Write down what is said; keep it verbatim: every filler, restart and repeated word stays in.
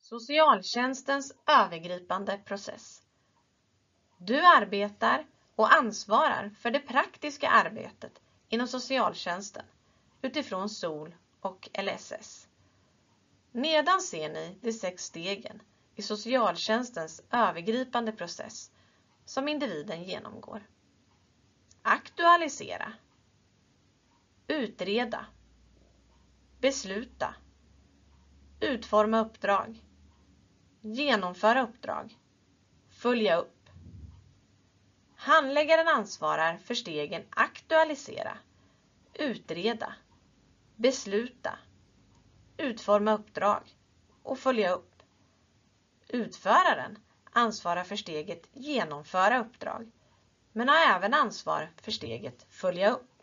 Socialtjänstens övergripande process. Du arbetar och ansvarar för det praktiska arbetet inom socialtjänsten utifrån S O L och L S S. Nedan ser ni de sex stegen i socialtjänstens övergripande process som individen genomgår. Aktualisera. Utreda. Besluta. Utforma uppdrag. Genomföra uppdrag. Följa upp. Handläggaren ansvarar för stegen aktualisera, utreda, besluta, utforma uppdrag och följa upp. Utföraren ansvarar för steget genomföra uppdrag, men har även ansvar för steget följa upp.